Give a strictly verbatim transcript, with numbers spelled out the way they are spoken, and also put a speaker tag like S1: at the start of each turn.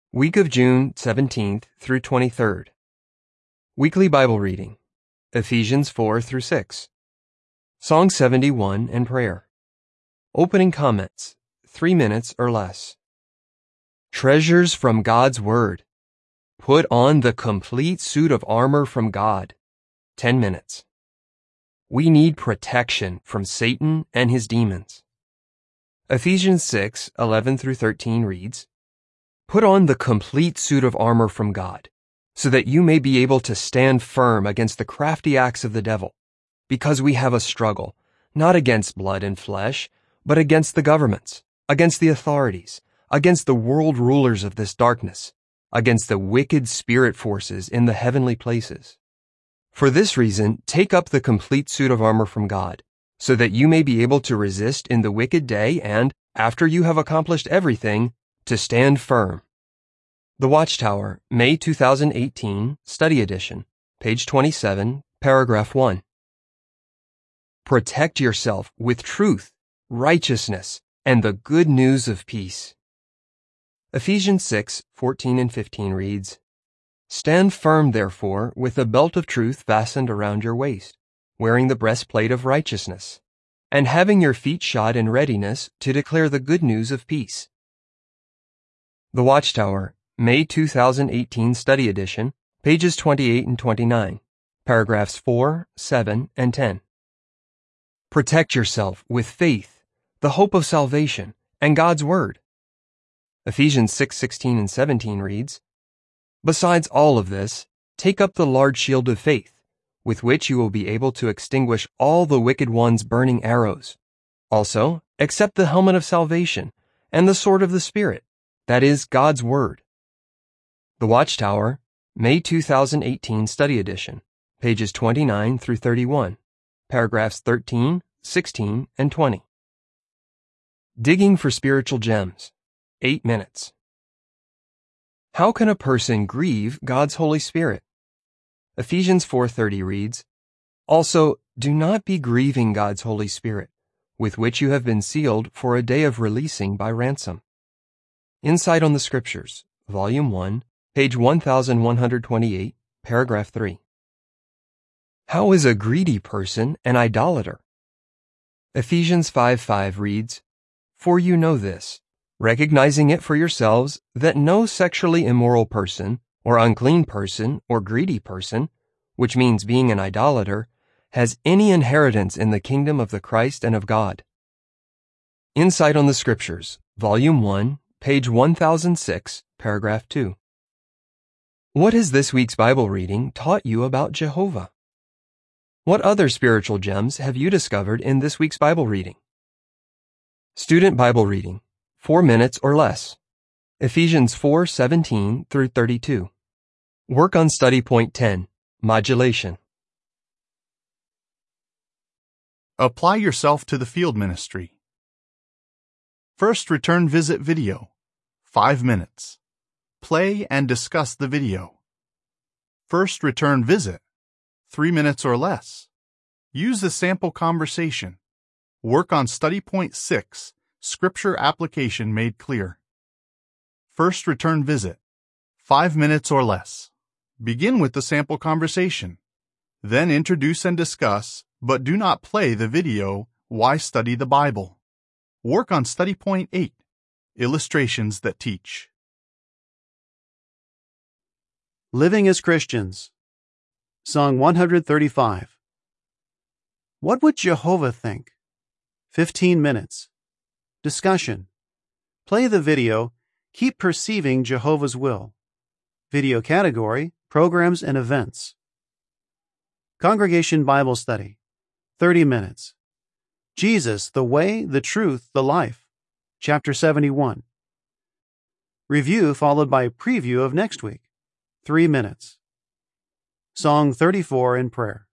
S1: Week of June seventeenth through twenty-third. Weekly Bible reading, Ephesians four through six. Song seventy-one and prayer. Opening comments, three minutes or less. Treasures from God's Word. Put on the complete suit of armor from God. ten minutes. We need protection from Satan and his demons. Ephesians six eleven through thirteen reads, Put on the complete suit of armor from God, so that you may be able to stand firm against the crafty acts of the devil, because we have a struggle, not against blood and flesh, but against the governments, against the authorities, against the world rulers of this darkness, against the wicked spirit forces in the heavenly places. For this reason, take up the complete suit of armor from God, so that you may be able to resist in the wicked day and, after you have accomplished everything, to stand firm. The Watchtower, May two thousand eighteen, Study Edition, page twenty-seven, paragraph one. Protect yourself with truth, righteousness, and the good news of peace. Ephesians six fourteen and fifteen reads, Stand firm, therefore, with a belt of truth fastened around your waist, wearing the breastplate of righteousness, and having your feet shod in readiness to declare the good news of peace. The Watchtower, May two thousand eighteen Study Edition, pages twenty-eight and twenty-nine, paragraphs four, seven, and ten. Protect yourself with faith, the hope of salvation, and God's Word. Ephesians six sixteen and seventeen reads, Besides all of this, take up the large shield of faith, with which you will be able to extinguish all the wicked one's burning arrows. Also, accept the helmet of salvation and the sword of the Spirit, that is, God's Word. The Watchtower, May two thousand eighteen Study Edition, pages twenty-nine through thirty-one, paragraphs thirteen, sixteen, and twenty. Digging for Spiritual Gems, eight minutes. How can a person grieve God's Holy Spirit? Ephesians four thirty reads, Also, do not be grieving God's Holy Spirit, with which you have been sealed for a day of releasing by ransom. Insight on the Scriptures, Volume one, page one thousand one hundred twenty-eight, paragraph three. How is a greedy person an idolater? Ephesians five five reads, For you know this, recognizing it for yourselves, that no sexually immoral person, or unclean person, or greedy person, which means being an idolater, has any inheritance in the kingdom of the Christ and of God. Insight on the Scriptures, Volume one, page one thousand six, paragraph two. What has this week's Bible reading taught you about Jehovah? What other spiritual gems have you discovered in this week's Bible reading? Student Bible reading, four minutes or less. Ephesians four seventeen through thirty-two. Work on Study Point ten, Modulation.
S2: Apply yourself to the field ministry. First return visit video, five minutes. Play and discuss the video. First return visit, three minutes or less. Use the sample conversation. Work on Study Point six, Scripture Application Made Clear. First return visit, five minutes or less. Begin with the sample conversation. Then introduce and discuss, but do not play the video, Why Study the Bible. Work on Study Point eight, Illustrations that Teach.
S3: Living as Christians. Song one thirty-five. What would Jehovah think? fifteen minutes. Discussion. Play the video, Keep Perceiving Jehovah's Will. Video category, Programs and Events. Congregation Bible Study. thirty minutes. Jesus, the Way, the Truth, the Life. Chapter seventy-one. Review followed by preview of next week. three minutes. Song thirty-four in prayer.